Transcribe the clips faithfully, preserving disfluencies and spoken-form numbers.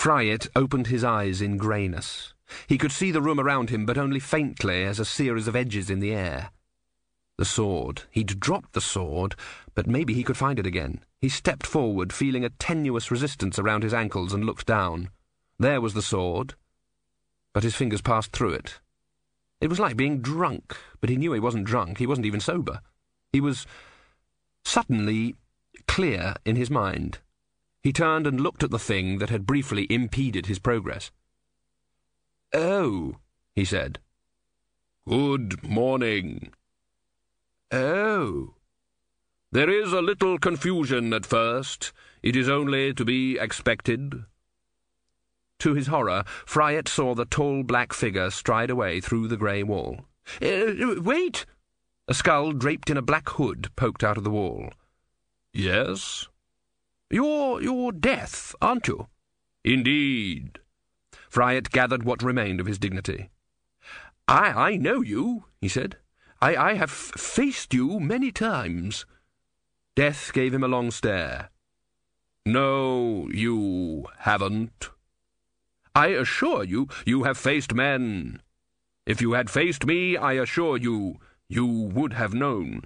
Friett opened his eyes in greyness. He could see the room around him, but only faintly as a series of edges in the air. The sword. He'd dropped the sword, but maybe he could find it again. He stepped forward, feeling a tenuous resistance around his ankles, and looked down. There was the sword, but his fingers passed through it. It was like being drunk, but he knew he wasn't drunk. He wasn't even sober. He was suddenly clear in his mind. He turned and looked at the thing that had briefly impeded his progress. "Oh," he said. "Good morning." "Oh." "There is a little confusion at first. It is only to be expected." To his horror, Friett saw the tall black figure stride away through the grey wall. Uh, wait! A skull draped in a black hood poked out of the wall. "Yes?" You're, you're Death, aren't you?" "Indeed." Friett gathered what remained of his dignity. I, I know you," he said. I, I have f faced you many times." Death gave him a long stare. "No, you haven't." "I assure you, you have faced men. If you had faced me, I assure you, you would have known."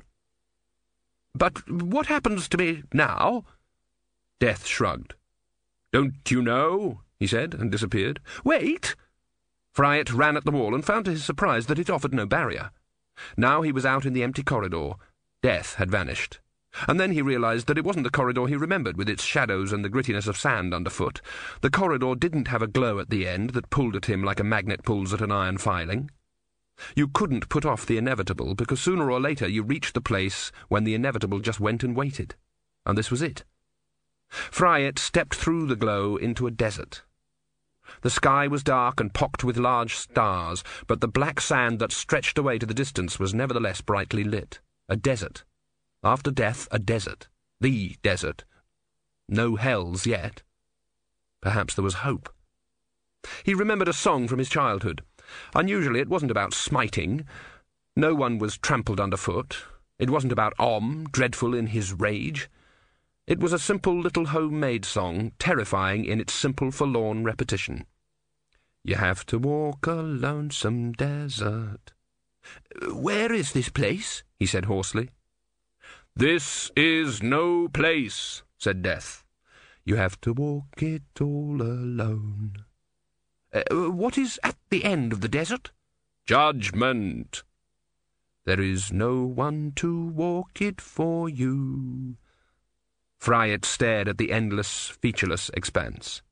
"But what happens to me now?" Death shrugged. "Don't you know?" he said, and disappeared. "Wait!" Friett ran at the wall and found to his surprise that it offered no barrier. Now he was out in the empty corridor. Death had vanished. And then he realized that it wasn't the corridor he remembered, with its shadows and the grittiness of sand underfoot. The corridor didn't have a glow at the end that pulled at him like a magnet pulls at an iron filing. You couldn't put off the inevitable, because sooner or later you reached the place when the inevitable just went and waited. And this was it. Friett stepped through the glow into a desert. The sky was dark and pocked with large stars, but the black sand that stretched away to the distance was nevertheless brightly lit. A desert. After death, a desert. The desert. No hells yet. Perhaps there was hope. He remembered a song from his childhood. Unusually, it wasn't about smiting. No one was trampled underfoot. It wasn't about Om, dreadful in his rage. It was a simple little homemade song, terrifying in its simple forlorn repetition. You have to walk a lonesome desert. "Where is this place?" he said hoarsely. "This is no place," said Death. "You have to walk it all alone." Uh, "what is at the end of the desert?" "Judgment." "There is no one to walk it for you." Friett stared at the endless, featureless expanse.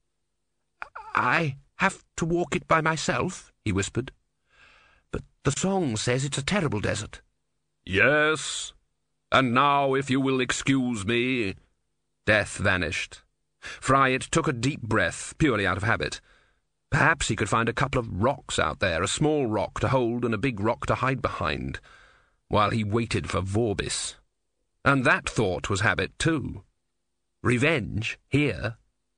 "I have to walk it by myself," he whispered. "But the song says it's a terrible desert." "Yes. And now, if you will excuse me—" Death vanished. Friett took a deep breath, purely out of habit. Perhaps he could find a couple of rocks out there, a small rock to hold and a big rock to hide behind, while he waited for Vorbis. And that thought was habit, too. Revenge, here.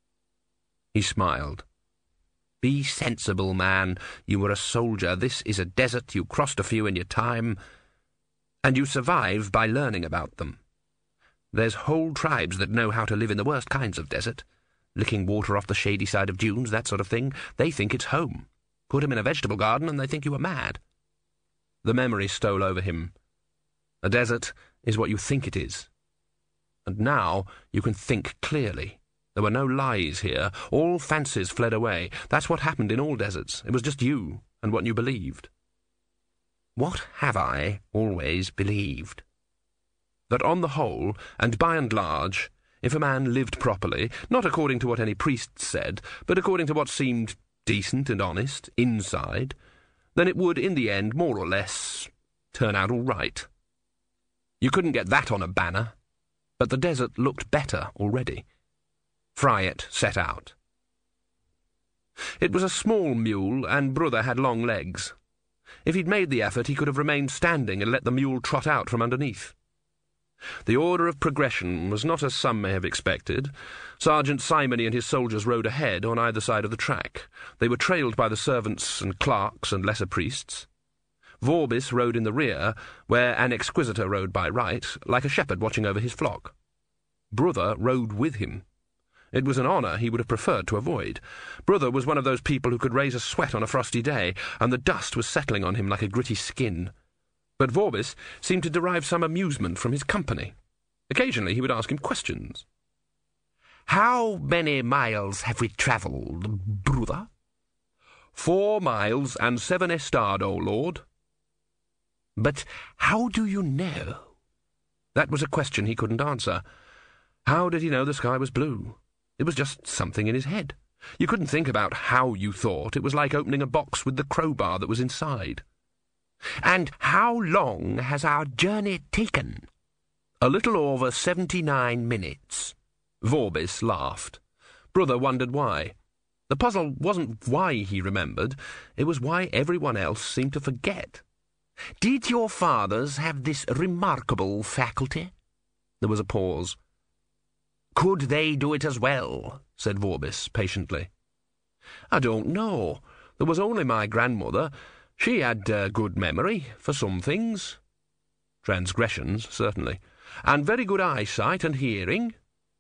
He smiled. "Be sensible, man. You were a soldier. This is a desert. You crossed a few in your time, and you survive by learning about them. There's whole tribes that know how to live in the worst kinds of desert. Licking water off the shady side of dunes, that sort of thing. They think it's home. Put them in a vegetable garden and they think you are mad." The memory stole over him. A desert is what you think it is. And now you can think clearly. There were no lies here. All fancies fled away. That's what happened in all deserts. It was just you and what you believed. What have I always believed? That on the whole, and by and large, if a man lived properly, not according to what any priest said, but according to what seemed decent and honest, inside, then it would, in the end, more or less, turn out all right. You couldn't get that on a banner, but the desert looked better already. Friett set out. It was a small mule, and Brother had long legs. If he'd made the effort, he could have remained standing and let the mule trot out from underneath. The order of progression was not as some may have expected. Sergeant Simony and his soldiers rode ahead on either side of the track. They were trailed by the servants and clerks and lesser priests. Vorbis rode in the rear, where an exquisitor rode by right, like a shepherd watching over his flock. Brother rode with him. It was an honour he would have preferred to avoid. Brother was one of those people who could raise a sweat on a frosty day, and the dust was settling on him like a gritty skin. But Vorbis seemed to derive some amusement from his company. Occasionally he would ask him questions. "How many miles have we travelled, brother?" "Four miles and seven estad, O lord." "But how do you know?" That was a question he couldn't answer. How did he know the sky was blue? It was just something in his head. You couldn't think about how you thought. It was like opening a box with the crowbar that was inside. "And how long has our journey taken?" "A little over seventy-nine minutes." Vorbis laughed. Brother wondered why. The puzzle wasn't why he remembered. It was why everyone else seemed to forget. "Did your fathers have this remarkable faculty?" There was a pause. "Could they do it as well?" said Vorbis patiently. "I don't know. There was only my grandmother. She had uh, good memory, for some things. Transgressions, certainly. And very good eyesight and hearing."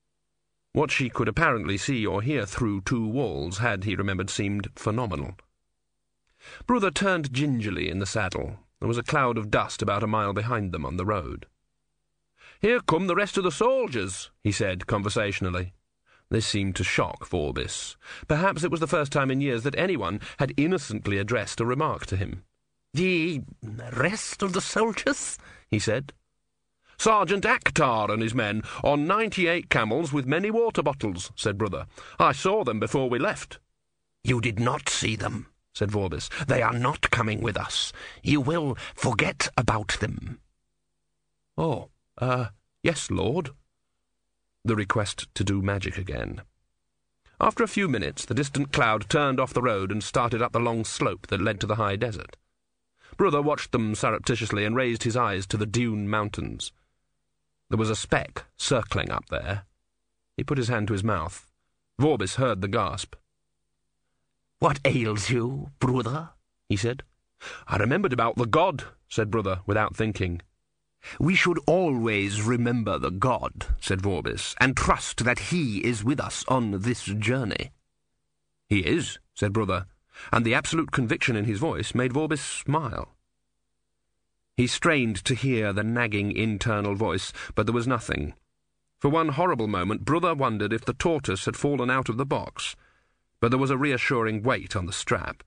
What she could apparently see or hear through two walls had, he remembered, seemed phenomenal. Brother turned gingerly in the saddle. There was a cloud of dust about a mile behind them on the road. "Here come the rest of the soldiers," he said conversationally. This seemed to shock Vorbis. Perhaps it was the first time in years that anyone had innocently addressed a remark to him. "The rest of the soldiers?" he said. "Sergeant Akhtar and his men, on ninety-eight camels with many water bottles," said Brother. "I saw them before we left." "You did not see them," said Vorbis. "They are not coming with us. You will forget about them." "Oh, uh, yes, Lord." The request to do magic again. After a few minutes, the distant cloud turned off the road and started up the long slope that led to the high desert. Brother watched them surreptitiously and raised his eyes to the dune mountains. There was a speck circling up there. He put his hand to his mouth. Vorbis heard the gasp. "What ails you, brother?" he said. "I remembered about the god," said Brother, without thinking. "We should always remember the god," said Vorbis, "and trust that he is with us on this journey." "He is," said Brother, and the absolute conviction in his voice made Vorbis smile. He strained to hear the nagging internal voice, but there was nothing. For one horrible moment, Brother wondered if the tortoise had fallen out of the box, but there was a reassuring weight on the strap.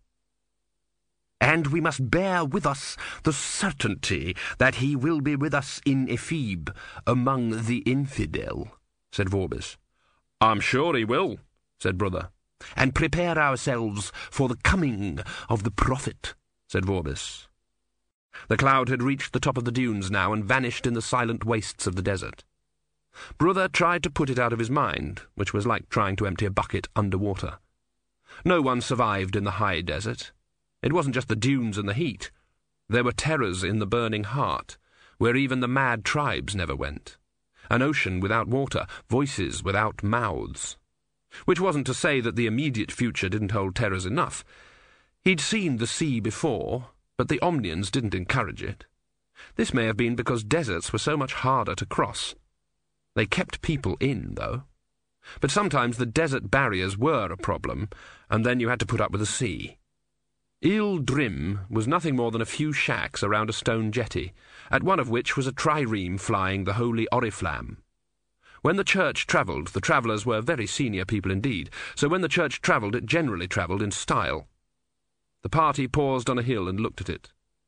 "And we must bear with us the certainty that he will be with us in Ephebe, among the infidel," said Vorbis. "I'm sure he will," said Brother. "And prepare ourselves for the coming of the prophet," said Vorbis. The cloud had reached the top of the dunes now and vanished in the silent wastes of the desert. Brother tried to put it out of his mind, which was like trying to empty a bucket under water. No one survived in the high desert. It wasn't just the dunes and the heat. There were terrors in the burning heart, where even the mad tribes never went. An ocean without water, voices without mouths. Which wasn't to say that the immediate future didn't hold terrors enough. He'd seen the sea before, but the Omnians didn't encourage it. This may have been because deserts were so much harder to cross. They kept people in, though. But sometimes the desert barriers were a problem, and then you had to put up with the sea. Île Drim was nothing more than a few shacks around a stone jetty, at one of which was a trireme flying the holy oriflamme. When the church travelled, the travellers were very senior people indeed, so when the church travelled, it generally travelled in style. The party paused on a hill and looked at it.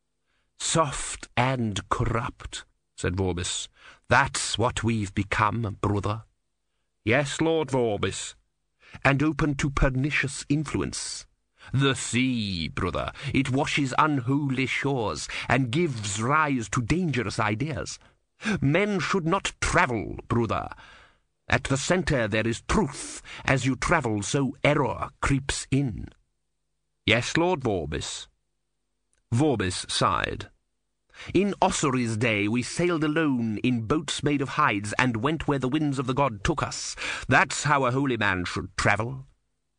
"Soft and corrupt," said Vorbis. "That's what we've become, brother." "Yes, Lord Vorbis." "And open to pernicious influence. The sea, brother, it washes unholy shores and gives rise to dangerous ideas. Men should not travel, brother. At the centre there is truth. As you travel, so error creeps in." "Yes, Lord Vorbis." Vorbis sighed. "In Ossory's day we sailed alone in boats made of hides and went where the winds of the god took us. That's how a holy man should travel."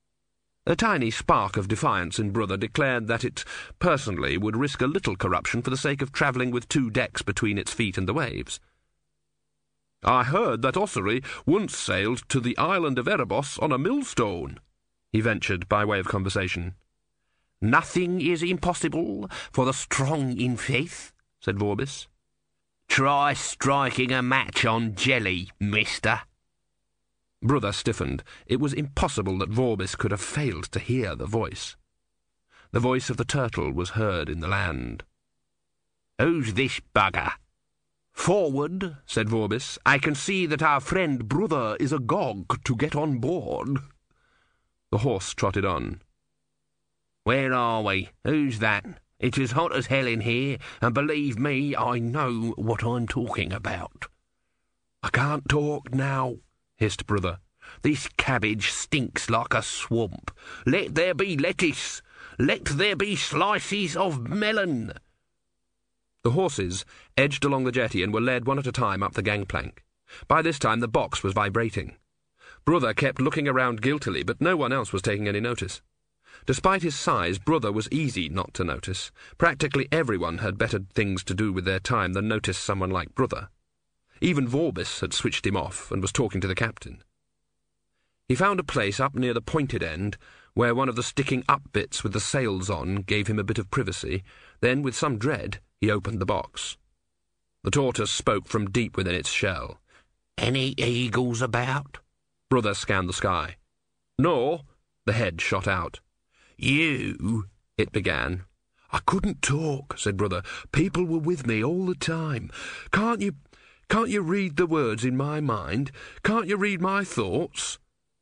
A tiny spark of defiance in Brother declared that it personally would risk a little corruption for the sake of travelling with two decks between its feet and the waves. I heard that Ossory once sailed to the island of Erebos on a millstone, he ventured by way of conversation. Nothing is impossible for the strong in faith, said Vorbis. Try striking a match on jelly, mister. Brother stiffened. It was impossible that Vorbis could have failed to hear the voice. The voice of the turtle was heard in the land. Who's this bugger? Forward, said Vorbis. I can see that our friend Brother is agog to get on board. The horse trotted on. Where are we? Who's that? It's as hot as hell in here, and believe me, I know what I'm talking about. I can't talk now, hissed Brother. This cabbage stinks like a swamp. Let there be lettuce. Let there be slices of melon. The horses edged along the jetty and were led one at a time up the gangplank. By this time the box was vibrating. Brother kept looking around guiltily, but no one else was taking any notice. Despite his size, Brother was easy not to notice. Practically everyone had better things to do with their time than notice someone like Brother. Even Vorbis had switched him off and was talking to the captain. He found a place up near the pointed end, where one of the sticking-up bits with the sails on gave him a bit of privacy. Then, with some dread, he opened the box. The tortoise spoke from deep within its shell. Any eagles about? Brother scanned the sky. No, the head shot out. You, it began. I couldn't talk, said Brother. People were with me all the time. Can't you, can't you read the words in my mind? Can't you read my thoughts?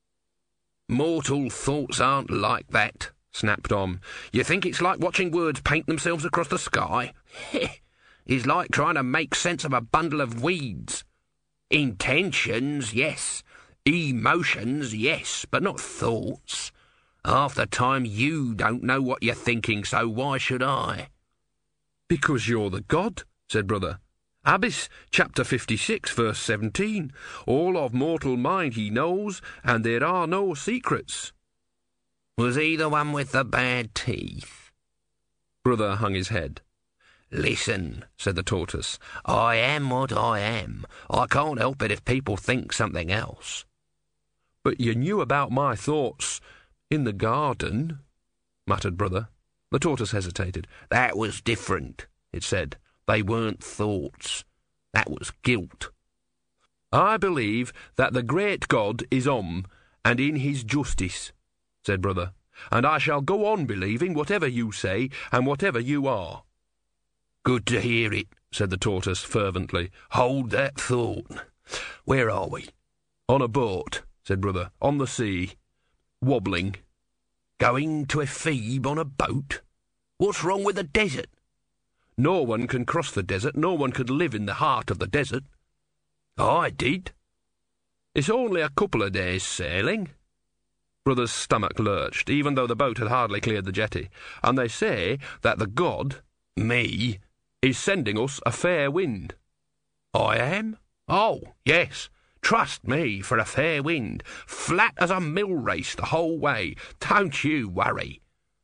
Mortal thoughts aren't like that, snapped Om. You think it's like watching words paint themselves across the sky? It's like trying to make sense of a bundle of weeds. Intentions, yes. Emotions, yes, but not thoughts. Half the time you don't know what you're thinking, so why should I? Because you're the god, said Brother. Abbess, chapter fifty-six, verse seventeen. All of mortal mind he knows, and there are no secrets. Was he the one with the bad teeth? Brother hung his head. Listen, said the tortoise. I am what I am. I can't help it if people think something else. But you knew about my thoughts in the garden, muttered Brother. The tortoise hesitated. That was different, it said. They weren't thoughts. That was guilt. I believe that the great God is Om, and in his justice, said Brother, and I shall go on believing whatever you say and whatever you are. Good to hear it, said the tortoise fervently. Hold that thought. Where are we? On a boat, said Brother, on the sea, wobbling. Going to Ephebe on a boat? What's wrong with the desert? No one can cross the desert. No one could live in the heart of the desert. I did. It's only a couple of days' sailing. Brother's stomach lurched, even though the boat had hardly cleared the jetty, and they say that the god, me, is sending us a fair wind. I am? Oh, yes. Trust me for a fair wind. Flat as a mill race the whole way. Don't you worry.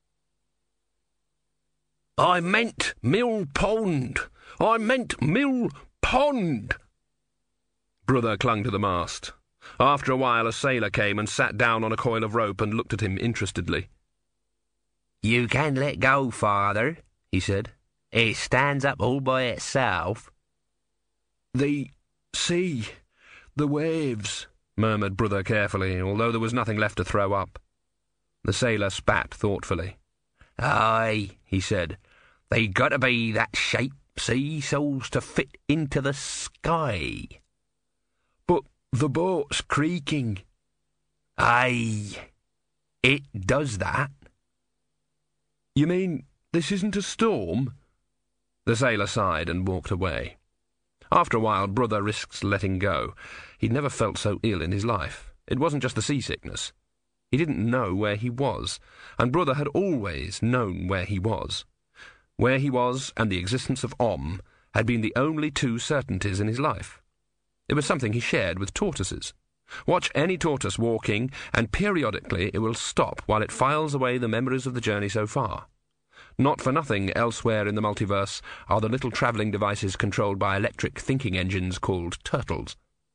I meant Mill Pond. I meant Mill Pond. Brother clung to the mast. After a while a sailor came and sat down on a coil of rope and looked at him interestedly. You can let go, father, he said. It stands up all by itself. The sea, the waves, murmured Brother carefully, although there was nothing left to throw up. The sailor spat thoughtfully. Aye, he said. They got to be that shape, see, so's to fit into the sky. But the boat's creaking. Aye, it does that. You mean this isn't a storm? The sailor sighed and walked away. After a while, Brother risked letting go. He'd never felt so ill in his life. It wasn't just the seasickness. He didn't know where he was, and Brother had always known where he was. Where he was and the existence of Om had been the only two certainties in his life. It was something he shared with tortoises. Watch any tortoise walking, and periodically it will stop while it files away the memories of the journey so far. Not for nothing, elsewhere in the multiverse are the little travelling devices controlled by electric thinking engines called turtles.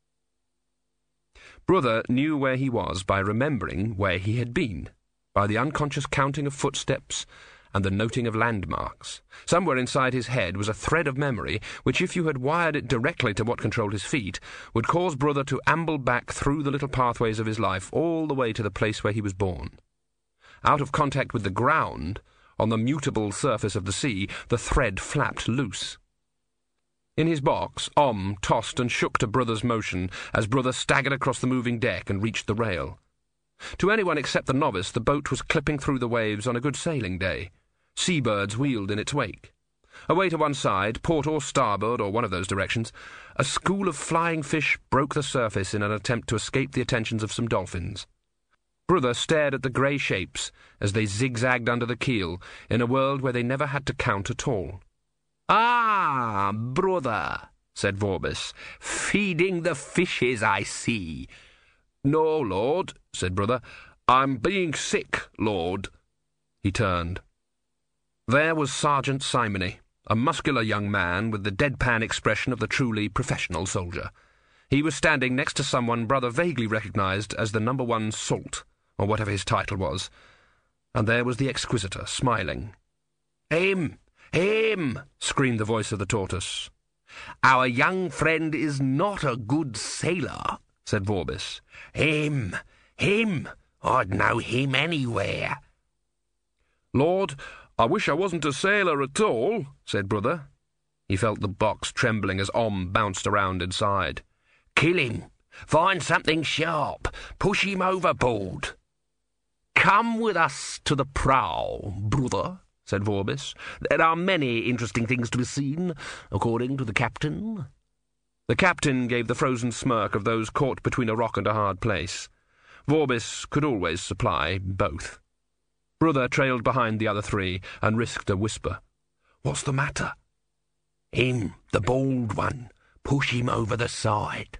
Brother knew where he was by remembering where he had been, by the unconscious counting of footsteps and the noting of landmarks. Somewhere inside his head was a thread of memory which, if you had wired it directly to what controlled his feet, would cause Brother to amble back through the little pathways of his life all the way to the place where he was born. Out of contact with the ground, on the mutable surface of the sea, the thread flapped loose. In his box, Om tossed and shook to Brother's motion as Brother staggered across the moving deck and reached the rail. To anyone except the novice, the boat was clipping through the waves on a good sailing day. Seabirds wheeled in its wake. Away to one side, port or starboard, or one of those directions, a school of flying fish broke the surface in an attempt to escape the attentions of some dolphins. Brother stared at the grey shapes as they zigzagged under the keel in a world where they never had to count at all. "Ah, Brother," said Vorbis, "feeding the fishes, I see." "No, Lord," said Brother. "I'm being sick, Lord." He turned. There was Sergeant Simony, a muscular young man with the deadpan expression of the truly professional soldier. He was standing next to someone Brother vaguely recognised as the number one salt, or whatever his title was. And there was the Exquisitor, smiling. "Him! Him!" screamed the voice of the tortoise. "Our young friend is not a good sailor," said Vorbis. "Him! Him! I'd know him anywhere." "Lord, I wish I wasn't a sailor at all," said Brother. He felt the box trembling as Om bounced around inside. "Kill him! Find something sharp! Push him overboard!" "Come with us to the prow, Brother," said Vorbis. "There are many interesting things to be seen, according to the captain." The captain gave the frozen smirk of those caught between a rock and a hard place. Vorbis could always supply both. Brother trailed behind the other three and risked a whisper. "What's the matter?" "Him, the bald one. Push him over the side."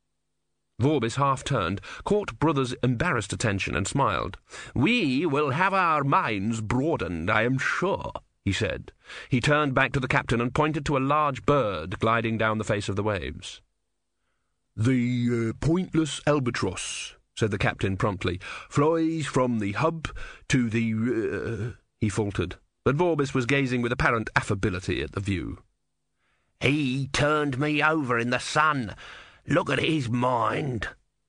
Vorbis half-turned, caught Brother's embarrassed attention and smiled. "We will have our minds broadened, I am sure," he said. He turned back to the captain and pointed to a large bird gliding down the face of the waves. "The uh, pointless albatross," said the captain promptly, "flies from the hub to the... Uh, he faltered, but Vorbis was gazing with apparent affability at the view. "He turned me over in the sun. Look at his mind."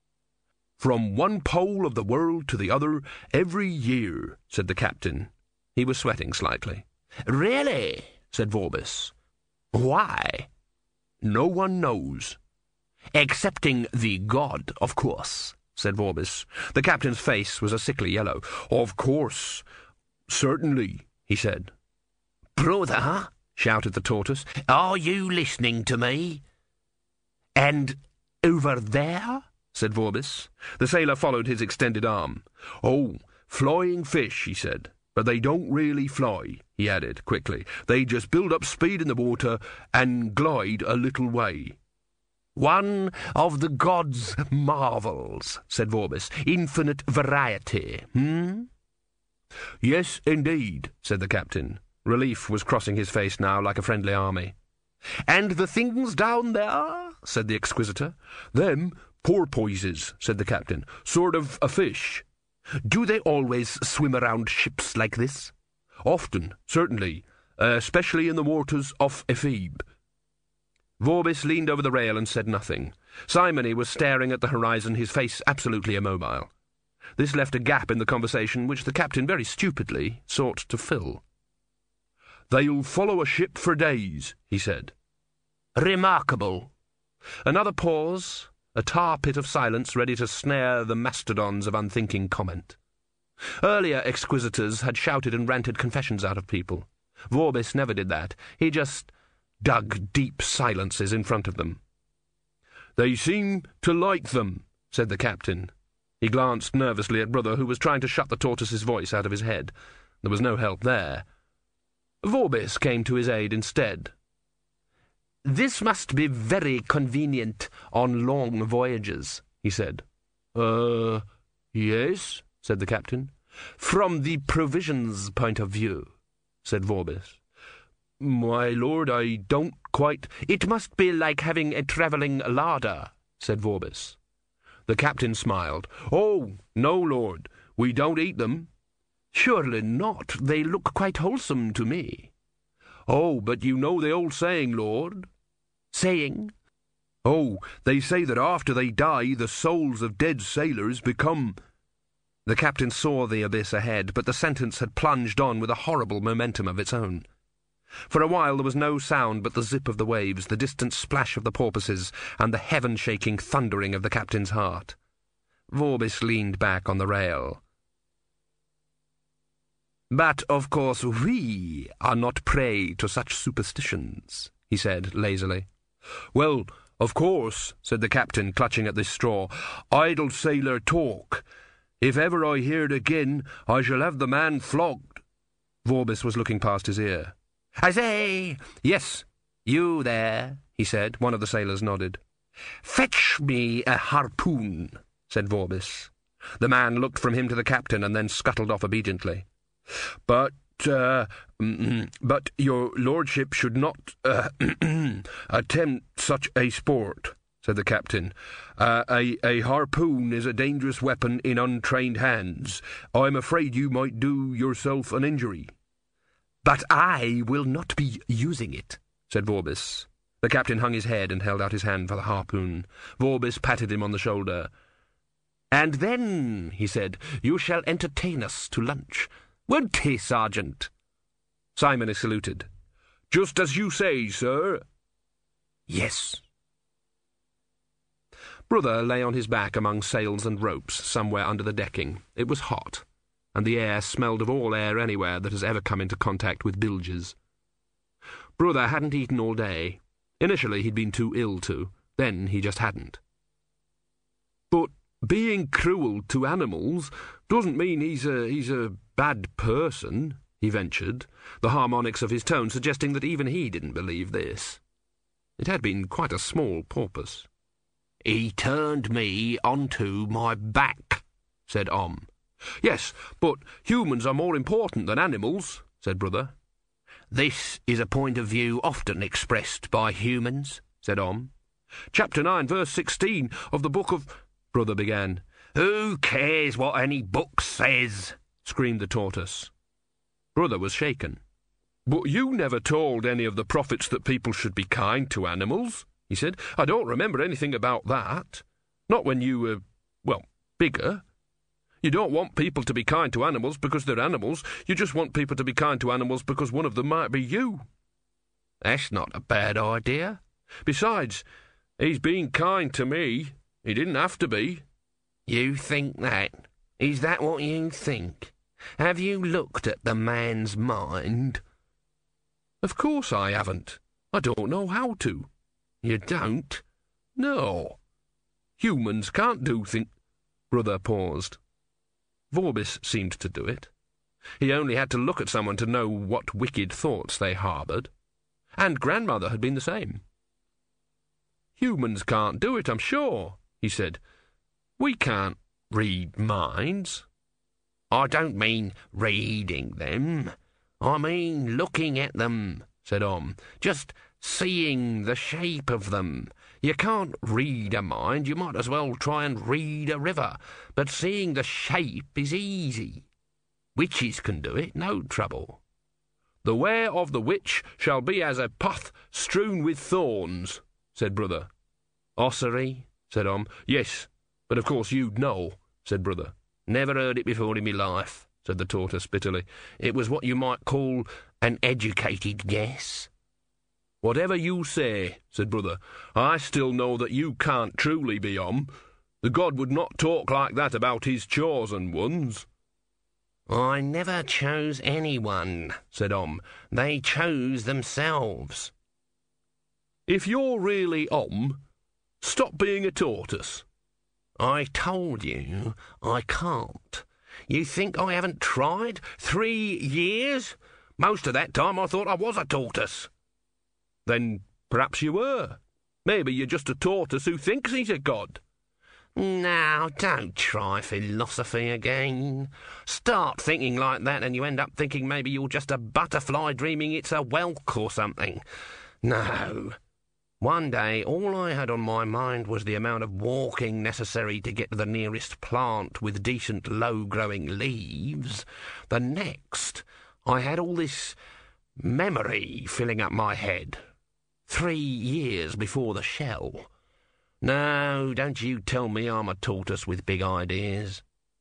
"From one pole of the world to the other every year," said the captain. He was sweating slightly. "Really?" said Vorbis. "Why?" "No one knows." "Excepting the god, of course," said Vorbis. The captain's face was a sickly yellow. "Of course. Certainly," he said. "Brother," shouted the tortoise, "are you listening to me?" "And over there?" said Vorbis. The sailor followed his extended arm. "Oh, flying fish," he said. "But they don't really fly," he added quickly. "They just build up speed in the water and glide a little way." "One of the god's marvels," said Vorbis. "Infinite variety, hmm?" "Yes, indeed," said the captain. Relief was crossing his face now like a friendly army. "And the things down there?" said the Exquisitor. "Them porpoises," said the captain. "Sort of a fish." "Do they always swim around ships like this?" "Often, certainly, uh, especially in the waters off Ephebe." Vorbis leaned over the rail and said nothing. Simony was staring at the horizon, his face absolutely immobile. This left a gap in the conversation which the captain very stupidly sought to fill. "They'll follow a ship for days," he said. "Remarkable." Another pause, a tar pit of silence ready to snare the mastodons of unthinking comment. Earlier exquisitors had shouted and ranted confessions out of people. Vorbis never did that. He just dug deep silences in front of them. "They seem to like them," said the captain. He glanced nervously at Brother, who was trying to shut the tortoise's voice out of his head. There was no help there. Vorbis came to his aid instead. "This must be very convenient on long voyages," he said. Uh, yes, said the captain. "From the provisions point of view," said Vorbis. "My lord, I don't quite—" "It must be like having a travelling larder," said Vorbis. The captain smiled. "Oh, no, Lord, we don't eat them." "Surely not. They look quite wholesome to me." "Oh, but you know the old saying, Lord." "Saying?" "Oh, they say that after they die, the souls of dead sailors become—" The captain saw the abyss ahead, but the sentence had plunged on with a horrible momentum of its own. For a while there was no sound but the zip of the waves, the distant splash of the porpoises, and the heaven-shaking thundering of the captain's heart. Vorbis leaned back on the rail. "But, of course, we are not prey to such superstitions," he said lazily. "Well, of course," said the captain, clutching at this straw. "Idle sailor talk. If ever I hear it again, I shall have the man flogged." Vorbis was looking past his ear. "I say!" "Yes, you there," he said. One of the sailors nodded. "Fetch me a harpoon," said Vorbis. The man looked from him to the captain and then scuttled off obediently. "But, uh, but your lordship should not, uh, attempt such a sport," said the captain. Uh, a, a harpoon is a dangerous weapon in untrained hands. I'm afraid you might do yourself an injury." "But I will not be using it," said Vorbis. The captain hung his head and held out his hand for the harpoon. Vorbis patted him on the shoulder. "And then," he said, "you shall entertain us to lunch. Won't he, Sergeant?" Simony saluted. "Just as you say, sir." "Yes." Brother lay on his back among sails and ropes somewhere under the decking. It was hot, and the air smelled of all air anywhere that has ever come into contact with bilges. Brother hadn't eaten all day. Initially he'd been too ill to, then he just hadn't. "But being cruel to animals doesn't mean he's a he's a bad person," he ventured, the harmonics of his tone suggesting that even he didn't believe this. It had been quite a small porpoise. "He turned me onto my back," said Om. "Yes, but humans are more important than animals," said Brother. "This is a point of view often expressed by humans," said Om. "Chapter nine, verse sixteen of the book of—" Brother began. "Who cares what any book says?" screamed the tortoise. Brother was shaken. "But you never told any of the prophets that people should be kind to animals," he said. "I don't remember anything about that. Not when you were, well, bigger. You don't want people to be kind to animals because they're animals. You just want people to be kind to animals because one of them might be you." "That's not a bad idea. Besides, he's been kind to me. He didn't have to be." "You think that? Is that what you think? Have you looked at the man's mind?" "Of course I haven't. I don't know how to." "You don't?" "No. Humans can't do things—" Brother paused. Vorbis seemed to do it. He only had to look at someone to know what wicked thoughts they harboured. And grandmother had been the same. "Humans can't do it, I'm sure," he said. "We can't read minds." "I don't mean reading them. I mean looking at them," said Om. "Just seeing the shape of them. You can't read a mind. You might as well try and read a river. But seeing the shape is easy. Witches can do it, no trouble." "The way of the witch shall be as a path strewn with thorns," said Brother. "Ossery?" said Om. "Yes, but of course you'd know," said Brother. "Never heard it before in me life," said the tortoise bitterly. "It was what you might call an educated guess." "Whatever you say," said Brother, "I still know that you can't truly be Om. The God would not talk like that about his chosen ones." "I never chose anyone," said Om. "They chose themselves." "If you're really Om, stop being a tortoise." "I told you I can't. You think I haven't tried? Three years? Most of that time I thought I was a tortoise." "Then perhaps you were. Maybe you're just a tortoise who thinks he's a god." "Now, don't try philosophy again. Start thinking like that and you end up thinking maybe you're just a butterfly dreaming it's a whelk or something. No, One day, all I had on my mind was the amount of walking necessary to get to the nearest plant with decent low-growing leaves. The next, I had all this memory filling up my head. Three years before the shell. No, don't you tell me I'm a tortoise with big ideas.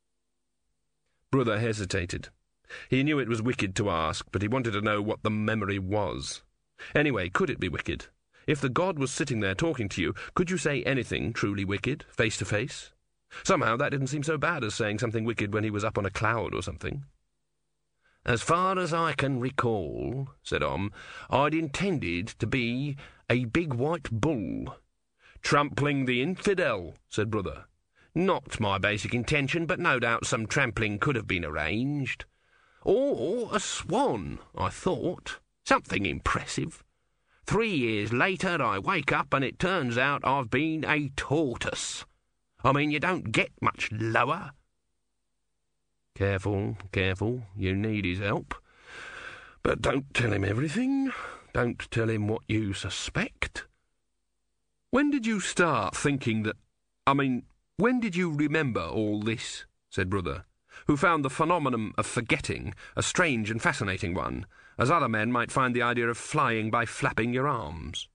Brother hesitated. He knew it was wicked to ask, but he wanted to know what the memory was. Anyway, could it be wicked? If the god was sitting there talking to you, could you say anything truly wicked, face to face? Somehow that didn't seem so bad as saying something wicked when he was up on a cloud or something. As far as I can recall, said Om, I'd intended to be a big white bull. Trampling the infidel, said Brother. Not my basic intention, but no doubt some trampling could have been arranged. Or a swan, I thought. Something impressive. Three years later, I wake up and it turns out I've been a tortoise. I mean, you don't get much lower. Careful, careful, you need his help. But don't tell him everything. Don't tell him what you suspect. When did you start thinking that... I mean, when did you remember all this? Said Brother, who found the phenomenon of forgetting a strange and fascinating one, as other men might find the idea of flying by flapping your arms.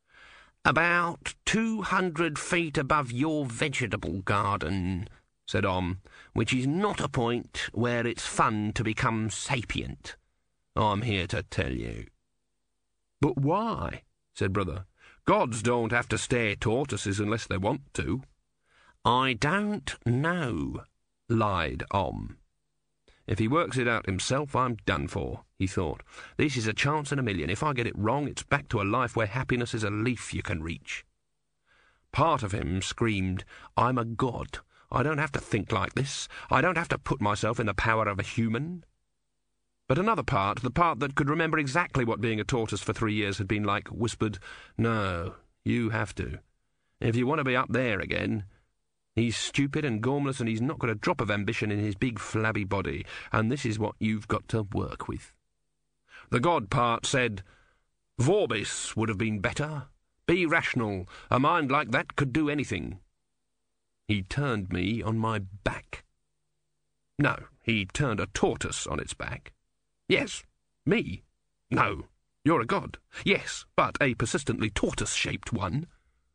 About two hundred feet above your vegetable garden, said Om, which is not a point where it's fun to become sapient. I'm here to tell you. But why? Said Brother. Gods don't have to stay tortoises unless they want to. I don't know, lied Om. If he works it out himself, I'm done for, he thought. This is a chance in a million. If I get it wrong, it's back to a life where happiness is a leaf you can reach. Part of him screamed, I'm a god. I don't have to think like this. I don't have to put myself in the power of a human. But another part, the part that could remember exactly what being a tortoise for three years had been like, whispered, No, you have to. If you want to be up there again... He's stupid and gormless, and he's not got a drop of ambition in his big flabby body, and this is what you've got to work with. The god part said, Vorbis would have been better. Be rational. A mind like that could do anything. He turned me on my back. No, he turned a tortoise on its back. Yes, me. No, you're a god. Yes, but a persistently tortoise-shaped one.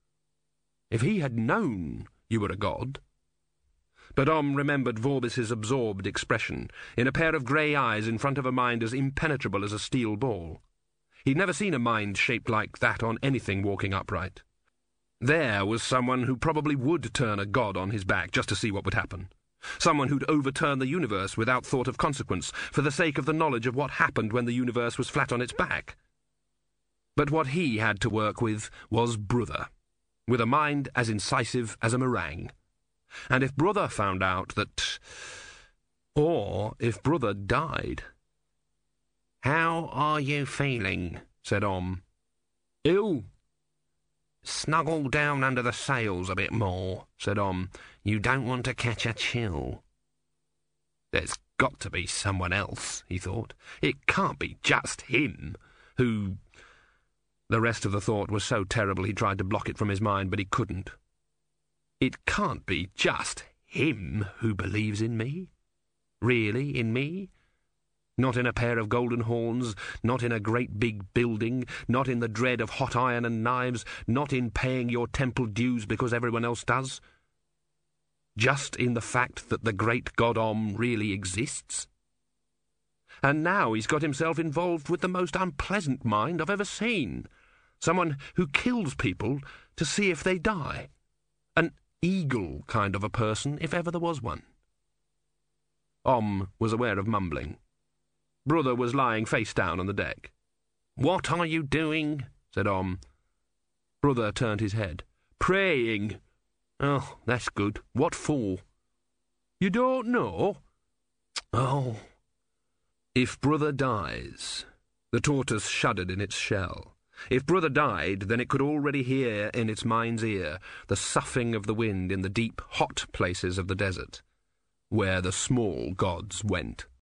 If he had known you were a god. But Om remembered Vorbis's absorbed expression, in a pair of grey eyes in front of a mind as impenetrable as a steel ball. He'd never seen a mind shaped like that on anything walking upright. There was someone who probably would turn a god on his back just to see what would happen. Someone who'd overturn the universe without thought of consequence, for the sake of the knowledge of what happened when the universe was flat on its back. But what he had to work with was Brother, with a mind as incisive as a meringue. And if Brother found out that... Or if Brother died... How are you feeling? Said Om. Ill. Snuggle down under the sails a bit more, said Om. You don't want to catch a chill. There's got to be someone else, he thought. It can't be just him, who... The rest of the thought was so terrible he tried to block it from his mind, but he couldn't. It can't be just him who believes in me. Really, in me? Not in a pair of golden horns, not in a great big building, not in the dread of hot iron and knives, not in paying your temple dues because everyone else does. Just in the fact that the great god Om really exists. And now he's got himself involved with the most unpleasant mind I've ever seen. Someone who kills people to see if they die. An eagle kind of a person, if ever there was one. Om was aware of mumbling. Brother was lying face down on the deck. "What are you doing?" said Om. Brother turned his head. "Praying." "Oh, that's good. What for?" "You don't know?" "Oh." If Brother dies... The tortoise shuddered in its shell. If Brother died, then it could already hear in its mind's ear the soughing of the wind in the deep, hot places of the desert, where the small gods went.